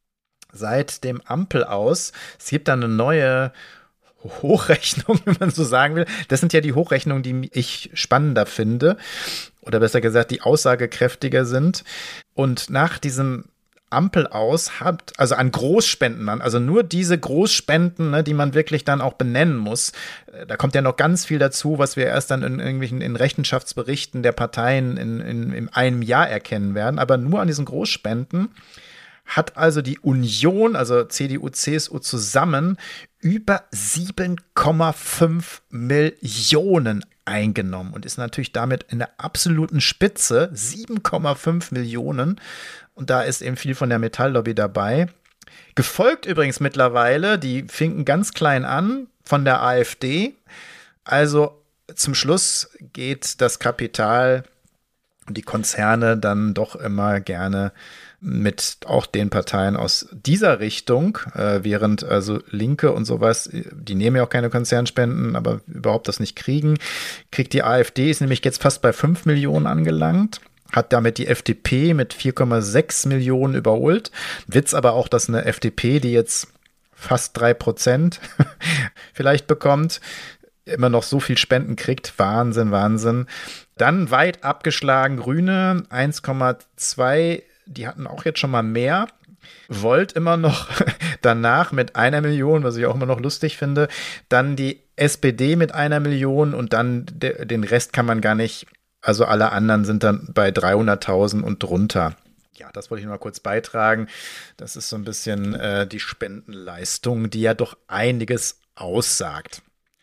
[SPEAKER 1] seit dem Ampel aus. Es gibt da eine neue Hochrechnung, wenn man so sagen will. Das sind ja die Hochrechnungen, die ich spannender finde. Oder besser gesagt, die aussagekräftiger sind. Und nach diesem Ampel aus hat, also an Großspenden, also nur diese Großspenden, ne, die man wirklich dann auch benennen muss. Da kommt ja noch ganz viel dazu, was wir erst dann in irgendwelchen in Rechenschaftsberichten der Parteien in, in, in einem Jahr erkennen werden. Aber nur an diesen Großspenden hat also die Union, also C D U, C S U zusammen, über sieben Komma fünf Millionen eingenommen und ist natürlich damit in der absoluten Spitze, sieben Komma fünf Millionen. Und da ist eben viel von der Metalllobby dabei. Gefolgt übrigens mittlerweile, die fingen ganz klein an, von der AfD. Also zum Schluss geht das Kapital und die Konzerne dann doch immer gerne mit auch den Parteien aus dieser Richtung, äh, während also Linke und sowas, die nehmen ja auch keine Konzernspenden, aber überhaupt das nicht kriegen, kriegt die AfD, ist nämlich jetzt fast bei fünf Millionen angelangt, hat damit die F D P mit vier Komma sechs Millionen überholt. Witz aber auch, dass eine F D P, die jetzt fast drei Prozent vielleicht bekommt, immer noch so viel Spenden kriegt. Wahnsinn, Wahnsinn. Dann weit abgeschlagen Grüne, eins Komma zwei, die hatten auch jetzt schon mal mehr. Volt immer noch danach mit einer Million, was ich auch immer noch lustig finde. Dann die S P D mit einer Million und dann de- den Rest kann man gar nicht, also alle anderen sind dann bei dreihunderttausend und drunter. Ja, das wollte ich noch mal kurz beitragen. Das ist so ein bisschen äh, die Spendenleistung, die ja doch einiges aussagt.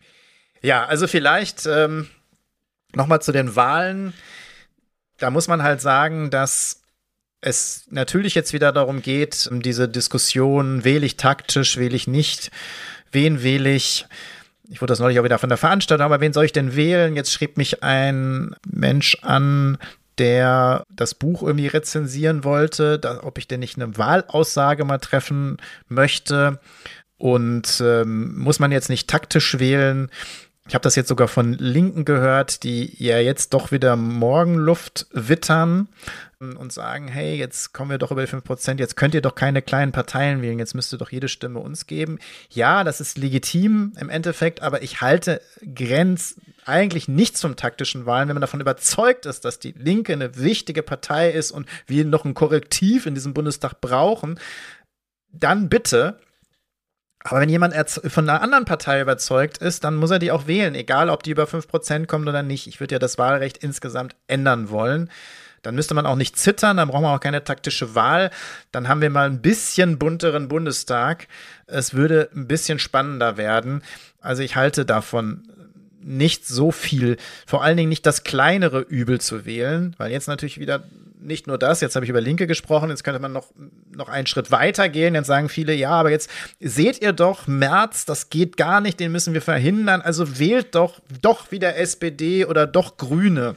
[SPEAKER 1] Ja, also vielleicht ähm, noch mal zu den Wahlen. Da muss man halt sagen, dass es natürlich jetzt wieder darum geht, diese Diskussion, wähle ich taktisch, wähle ich nicht, wen wähle ich. Ich wurde das neulich auch wieder von der Veranstaltung, aber wen soll ich denn wählen? Jetzt schrieb mich ein Mensch an, der das Buch irgendwie rezensieren wollte, da, ob ich denn nicht eine Wahlaussage mal treffen möchte. Und ähm, muss man jetzt nicht taktisch wählen? Ich habe das jetzt sogar von Linken gehört, die ja jetzt doch wieder Morgenluft wittern und sagen, hey, jetzt kommen wir doch über die fünf Prozent, jetzt könnt ihr doch keine kleinen Parteien wählen, jetzt müsste doch jede Stimme uns geben. Ja, das ist legitim im Endeffekt, aber ich halte Grenz eigentlich nicht zum taktischen Wahlen, wenn man davon überzeugt ist, dass die Linke eine wichtige Partei ist und wir noch ein Korrektiv in diesem Bundestag brauchen, dann bitte. Aber wenn jemand von einer anderen Partei überzeugt ist, dann muss er die auch wählen, egal ob die über fünf Prozent kommt oder nicht. Ich würde ja das Wahlrecht insgesamt ändern wollen. Dann müsste man auch nicht zittern, dann brauchen wir auch keine taktische Wahl. Dann haben wir mal ein bisschen bunteren Bundestag. Es würde ein bisschen spannender werden. Also ich halte davon nicht so viel, vor allen Dingen nicht das kleinere Übel zu wählen, weil jetzt natürlich wieder nicht nur das, jetzt habe ich über Linke gesprochen, jetzt könnte man noch, noch einen Schritt weiter gehen, jetzt sagen viele, ja, aber jetzt seht ihr doch, Merz, das geht gar nicht, den müssen wir verhindern, also wählt doch, doch wieder S P D oder doch Grüne.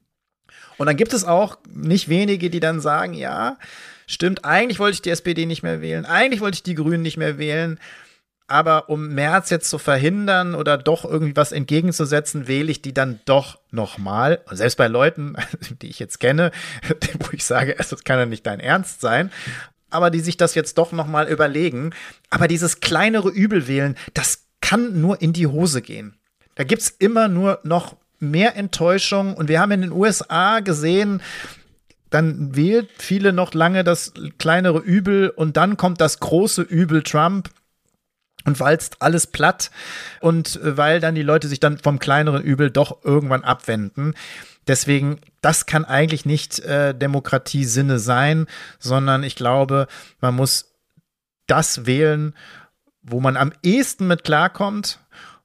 [SPEAKER 1] Und dann gibt es auch nicht wenige, die dann sagen, ja, stimmt, eigentlich wollte ich die S P D nicht mehr wählen, eigentlich wollte ich die Grünen nicht mehr wählen, aber um Merz jetzt zu verhindern oder doch irgendwie was entgegenzusetzen, wähle ich die dann doch nochmal. Und selbst bei Leuten, die ich jetzt kenne, wo ich sage, das kann ja nicht dein Ernst sein, aber die sich das jetzt doch nochmal überlegen. Aber dieses kleinere Übel wählen, das kann nur in die Hose gehen. Da gibt's immer nur noch mehr Enttäuschung. Und wir haben in den U S A gesehen, dann wählt viele noch lange das kleinere Übel und dann kommt das große Übel Trump und walzt alles platt und weil dann die Leute sich dann vom kleineren Übel doch irgendwann abwenden. Deswegen, das kann eigentlich nicht äh, Demokratie-Sinne sein, sondern ich glaube, man muss das wählen, wo man am ehesten mit klarkommt.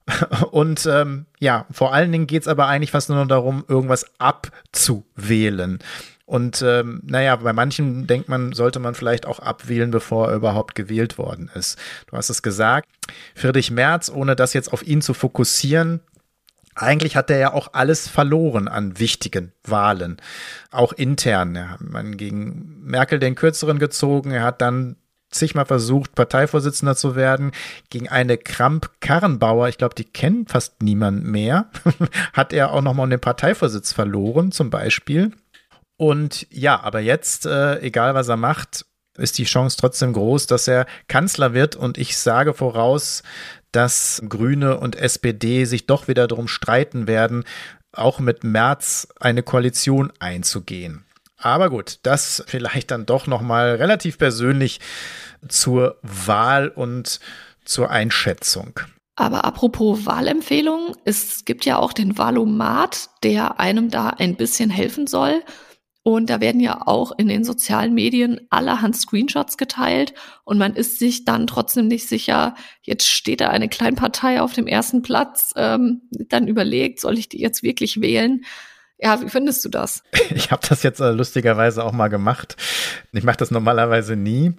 [SPEAKER 1] Und ähm, ja, vor allen Dingen geht es aber eigentlich fast nur noch darum, irgendwas abzuwählen. Und ähm, naja, bei manchen denkt man, sollte man vielleicht auch abwählen, bevor er überhaupt gewählt worden ist. Du hast es gesagt, Friedrich Merz, ohne das jetzt auf ihn zu fokussieren, eigentlich hat er ja auch alles verloren an wichtigen Wahlen, auch intern. Er hat man gegen Merkel den Kürzeren gezogen, er hat dann zigmal versucht, Parteivorsitzender zu werden, gegen eine Kramp-Karrenbauer, ich glaube, die kennt fast niemand mehr, hat er auch nochmal den Parteivorsitz verloren, zum Beispiel. Und ja, aber jetzt, äh, egal was er macht, ist die Chance trotzdem groß, dass er Kanzler wird. Und ich sage voraus, dass Grüne und S P D sich doch wieder darum streiten werden, auch mit Merz eine Koalition einzugehen. Aber gut, das vielleicht dann doch noch mal relativ persönlich zur Wahl und zur Einschätzung.
[SPEAKER 2] Aber apropos Wahlempfehlungen, es gibt ja auch den Wahlomat, der einem da ein bisschen helfen soll. Und da werden ja auch in den sozialen Medien allerhand Screenshots geteilt und man ist sich dann trotzdem nicht sicher, jetzt steht da eine Kleinpartei auf dem ersten Platz, ähm, dann überlegt, soll ich die jetzt wirklich wählen? Ja, wie findest du das?
[SPEAKER 1] Ich habe das jetzt äh, lustigerweise auch mal gemacht. Ich mache das normalerweise nie.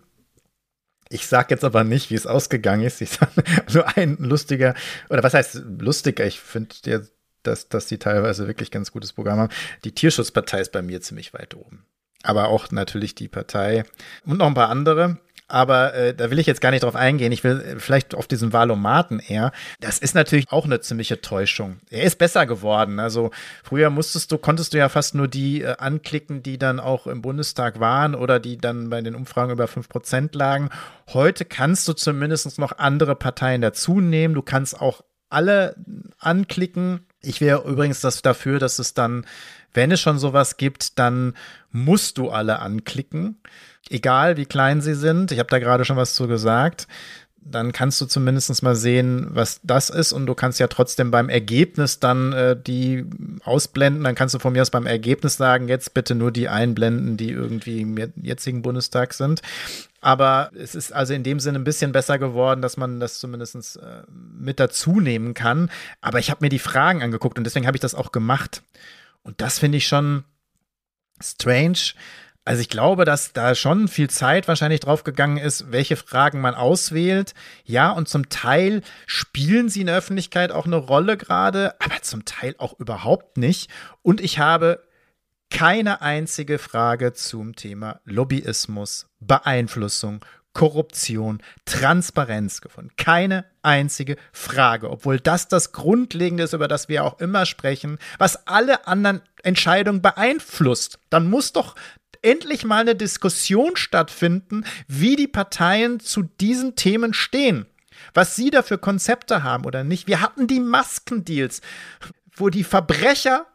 [SPEAKER 1] Ich sag jetzt aber nicht, wie es ausgegangen ist. Ich sage nur ein lustiger, oder was heißt lustiger? Ich finde der dass, dass die teilweise wirklich ganz gutes Programm haben. Die Tierschutzpartei ist bei mir ziemlich weit oben. Aber auch natürlich die Partei und noch ein paar andere. Aber äh, da will ich jetzt gar nicht drauf eingehen. Ich will äh, vielleicht auf diesen Wahlomaten eher. Das ist natürlich auch eine ziemliche Täuschung. Er ist besser geworden. Also früher musstest du, konntest du ja fast nur die äh, anklicken, die dann auch im Bundestag waren oder die dann bei den Umfragen über fünf Prozent lagen. Heute kannst du zumindest noch andere Parteien dazu nehmen. Du kannst auch alle anklicken. Ich wäre übrigens das dafür, dass es dann, wenn es schon sowas gibt, dann musst du alle anklicken, egal wie klein sie sind. Ich habe da gerade schon was zu gesagt. Dann kannst du zumindest mal sehen, was das ist und du kannst ja trotzdem beim Ergebnis dann äh, die ausblenden. Dann kannst du von mir aus beim Ergebnis sagen, jetzt bitte nur die einblenden, die irgendwie im jetzigen Bundestag sind. Aber es ist also in dem Sinne ein bisschen besser geworden, dass man das zumindest äh, mit dazu nehmen kann. Aber ich habe mir die Fragen angeguckt und deswegen habe ich das auch gemacht. Und das finde ich schon strange. Also ich glaube, dass da schon viel Zeit wahrscheinlich drauf gegangen ist, welche Fragen man auswählt. Ja, und zum Teil spielen sie in der Öffentlichkeit auch eine Rolle gerade, aber zum Teil auch überhaupt nicht. Und ich habe keine einzige Frage zum Thema Lobbyismus, Beeinflussung, Korruption, Transparenz gefunden. Keine einzige Frage, obwohl das das Grundlegende ist, über das wir auch immer sprechen, was alle anderen Entscheidungen beeinflusst. Dann muss doch endlich mal eine Diskussion stattfinden, wie die Parteien zu diesen Themen stehen. Was sie da für Konzepte haben oder nicht. Wir hatten die Maskendeals, wo die Verbrecher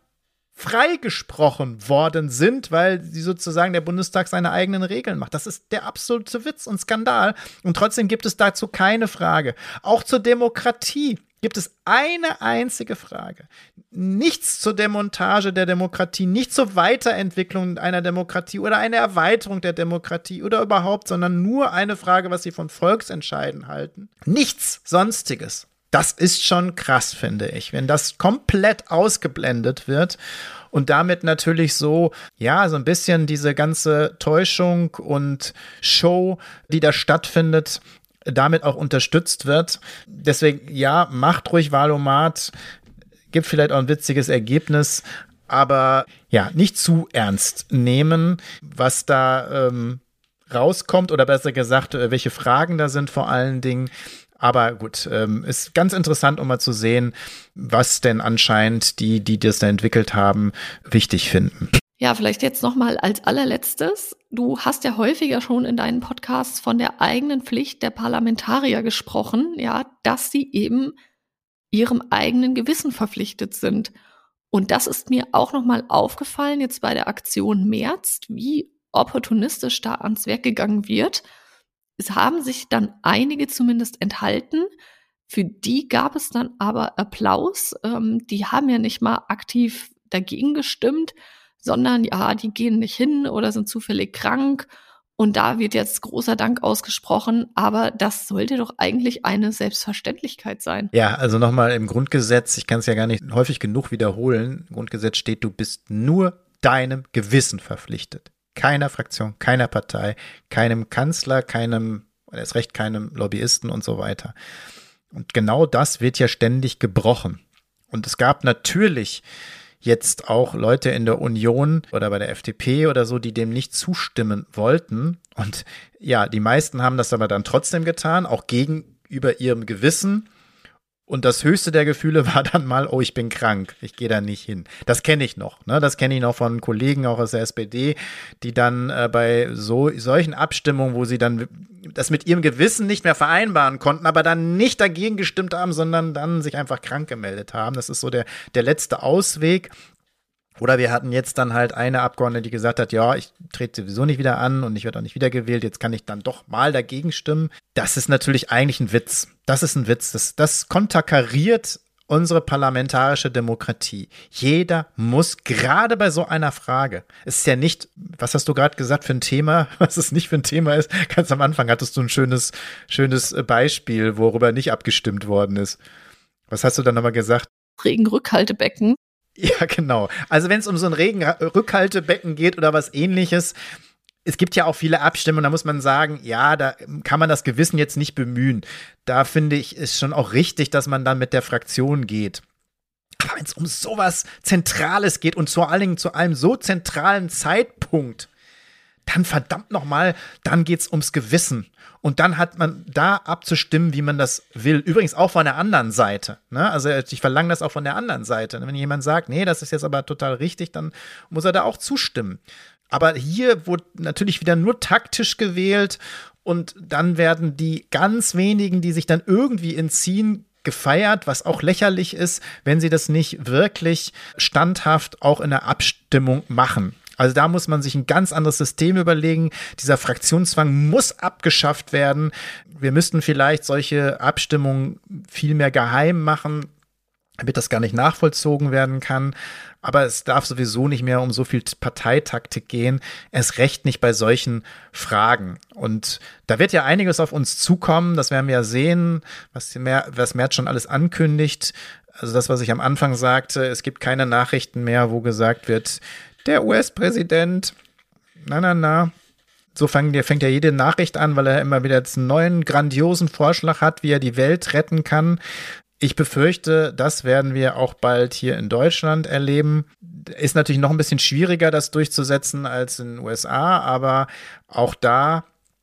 [SPEAKER 1] freigesprochen worden sind, weil sie sozusagen der Bundestag seine eigenen Regeln macht. Das ist der absolute Witz und Skandal. Und trotzdem gibt es dazu keine Frage. Auch zur Demokratie gibt es eine einzige Frage. Nichts zur Demontage der Demokratie, nicht zur Weiterentwicklung einer Demokratie oder einer Erweiterung der Demokratie oder überhaupt, sondern nur eine Frage, was sie von Volksentscheiden halten. Nichts Sonstiges. Das ist schon krass, finde ich, wenn das komplett ausgeblendet wird und damit natürlich so, ja, so ein bisschen diese ganze Täuschung und Show, die da stattfindet, damit auch unterstützt wird. Deswegen, ja, macht ruhig Wahlomat, gibt vielleicht auch ein witziges Ergebnis, aber ja, nicht zu ernst nehmen, was da ähm, rauskommt oder besser gesagt, welche Fragen da sind vor allen Dingen. Aber gut, ähm, ist ganz interessant, um mal zu sehen, was denn anscheinend die, die das da entwickelt haben, wichtig finden.
[SPEAKER 2] Ja, vielleicht jetzt noch mal als allerletztes. Du hast ja häufiger schon in deinen Podcasts von der eigenen Pflicht der Parlamentarier gesprochen, ja, dass sie eben ihrem eigenen Gewissen verpflichtet sind. Und das ist mir auch noch mal aufgefallen jetzt bei der Aktion März, wie opportunistisch da ans Werk gegangen wird. Es haben sich dann einige zumindest enthalten. Für die gab es dann aber Applaus. Ähm, die haben ja nicht mal aktiv dagegen gestimmt, sondern ja, die gehen nicht hin oder sind zufällig krank. Und da wird jetzt großer Dank ausgesprochen. Aber das sollte doch eigentlich eine Selbstverständlichkeit sein.
[SPEAKER 1] Ja, also nochmal im Grundgesetz, ich kann es ja gar nicht häufig genug wiederholen. Im Grundgesetz steht, du bist nur deinem Gewissen verpflichtet. Keiner Fraktion, keiner Partei, keinem Kanzler, keinem, erst recht keinem Lobbyisten und so weiter. Und genau das wird ja ständig gebrochen. Und es gab natürlich jetzt auch Leute in der Union oder bei der F D P oder so, die dem nicht zustimmen wollten. Und ja, die meisten haben das aber dann trotzdem getan, auch gegenüber ihrem Gewissen. Und das höchste der Gefühle war dann mal, oh, ich bin krank, ich gehe da nicht hin. Das kenne ich noch, ne? Das kenne ich noch von Kollegen auch aus der S P D, die dann äh, bei so solchen Abstimmungen, wo sie dann das mit ihrem Gewissen nicht mehr vereinbaren konnten, aber dann nicht dagegen gestimmt haben, sondern dann sich einfach krank gemeldet haben. Das ist so der, der letzte Ausweg. Oder wir hatten jetzt dann halt eine Abgeordnete, die gesagt hat, ja, ich trete sowieso nicht wieder an und ich werde auch nicht wiedergewählt, jetzt kann ich dann doch mal dagegen stimmen. Das ist natürlich eigentlich ein Witz. Das ist ein Witz. Das, das konterkariert unsere parlamentarische Demokratie. Jeder muss, gerade bei so einer Frage, es ist ja nicht, was hast du gerade gesagt für ein Thema, was es nicht für ein Thema ist, ganz am Anfang hattest du ein schönes, schönes Beispiel, worüber nicht abgestimmt worden ist. Was hast du dann nochmal gesagt?
[SPEAKER 2] Regenrückhaltebecken.
[SPEAKER 1] Ja, genau. Also wenn es um so ein Regenrückhaltebecken geht oder was Ähnliches, es gibt ja auch viele Abstimmungen, da muss man sagen, ja, da kann man das Gewissen jetzt nicht bemühen. Da finde ich, ist schon auch richtig, dass man dann mit der Fraktion geht. Aber wenn es um sowas Zentrales geht und vor allen Dingen zu einem so zentralen Zeitpunkt, dann verdammt nochmal, dann geht's ums Gewissen. Und dann hat man da abzustimmen, wie man das will. Übrigens auch von der anderen Seite. Ne? Also ich verlange das auch von der anderen Seite. Wenn jemand sagt, nee, das ist jetzt aber total richtig, dann muss er da auch zustimmen. Aber hier wurde natürlich wieder nur taktisch gewählt und dann werden die ganz wenigen, die sich dann irgendwie entziehen, gefeiert, was auch lächerlich ist, wenn sie das nicht wirklich standhaft auch in der Abstimmung machen. Also da muss man sich ein ganz anderes System überlegen. Dieser Fraktionszwang muss abgeschafft werden. Wir müssten vielleicht solche Abstimmungen viel mehr geheim machen, damit das gar nicht nachvollzogen werden kann. Aber es darf sowieso nicht mehr um so viel Parteitaktik gehen. Erst recht nicht bei solchen Fragen. Und da wird ja einiges auf uns zukommen. Das werden wir ja sehen, was, mehr, was Merz schon alles ankündigt. Also das, was ich am Anfang sagte, es gibt keine Nachrichten mehr, wo gesagt wird, der U S-Präsident, na, na, na. So fängt, fängt ja jede Nachricht an, weil er immer wieder jetzt einen neuen, grandiosen Vorschlag hat, wie er die Welt retten kann. Ich befürchte, das werden wir auch bald hier in Deutschland erleben. Ist natürlich noch ein bisschen schwieriger, das durchzusetzen als in den U S A, aber auch da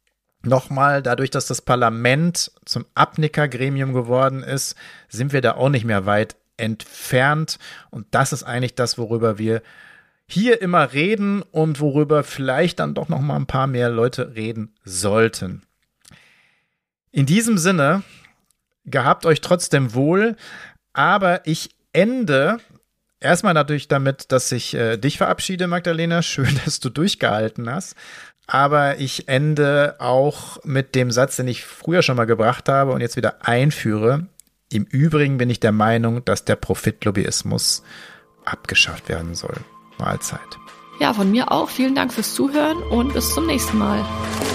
[SPEAKER 1] nochmal, dadurch, dass das Parlament zum Abnickergremium geworden ist, sind wir da auch nicht mehr weit entfernt. Und das ist eigentlich das, worüber wir hier immer reden und worüber vielleicht dann doch noch mal ein paar mehr Leute reden sollten. In diesem Sinne, gehabt euch trotzdem wohl, aber ich ende erstmal natürlich damit, dass ich äh, dich verabschiede, Magdalena. Schön, dass du durchgehalten hast. Aber ich ende auch mit dem Satz, den ich früher schon mal gebracht habe und jetzt wieder einführe. Im Übrigen bin ich der Meinung, dass der Profitlobbyismus abgeschafft werden soll. Mahlzeit.
[SPEAKER 2] Ja, von mir auch. Vielen Dank fürs Zuhören und bis zum nächsten Mal.